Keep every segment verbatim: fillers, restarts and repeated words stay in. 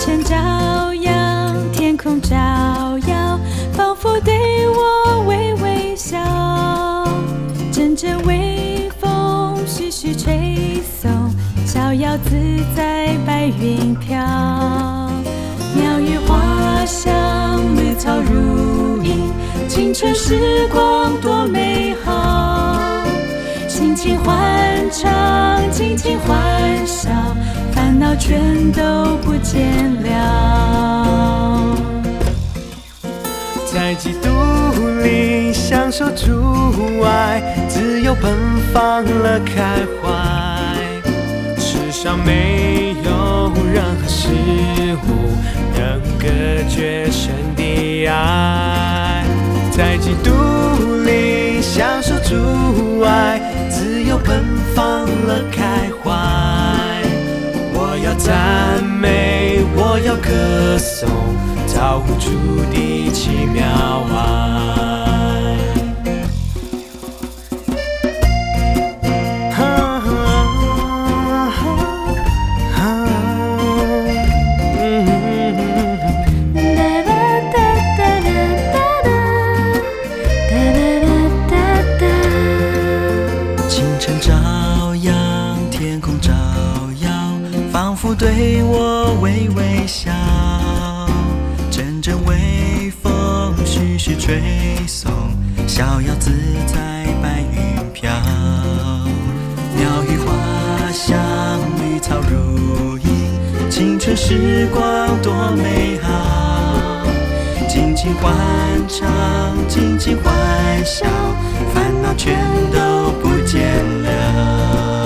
晨照阳，天空照耀，仿佛对我微微笑。阵阵微风徐徐吹送，逍遥自在白云飘。鸟语花香，绿草如茵，青春时光多美好。尽情欢唱，尽情欢笑，烦恼全都不见了。 在基督里享受主爱，自由奔放了开怀。世上没有任何事物能隔绝神的爱。在基督里享受主爱，自由奔放了开怀。我要赞美，我要歌颂造物主的奇妙爱。仿佛对我微微笑，阵阵微风徐徐吹送，逍遥自在白云飘。鸟语花香，绿草如茵，青春时光多美好。尽情欢唱，尽情欢笑，烦恼全都不见了。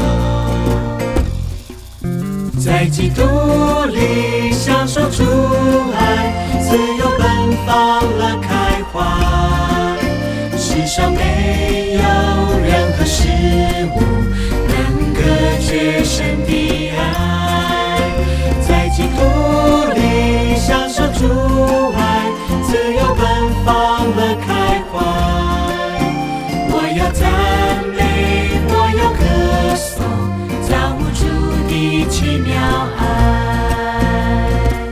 在基督里享受主爱，自由奔放了开怀。世上没有任何事物能隔绝神的爱。在基督里享受主爱，自由奔放了开怀。我要赞美，我要歌颂造物主的奇妙爱。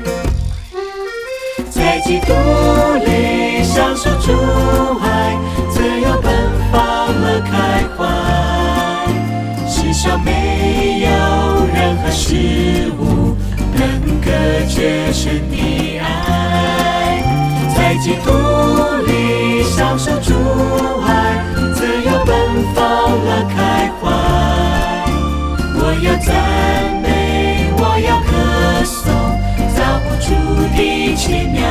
在基督里享受主爱，自由奔放了开怀。世上没有任何事物能隔绝神的爱。在基督里享受主爱，自由奔放了开怀。我要赞美，我要歌颂造物主的奇妙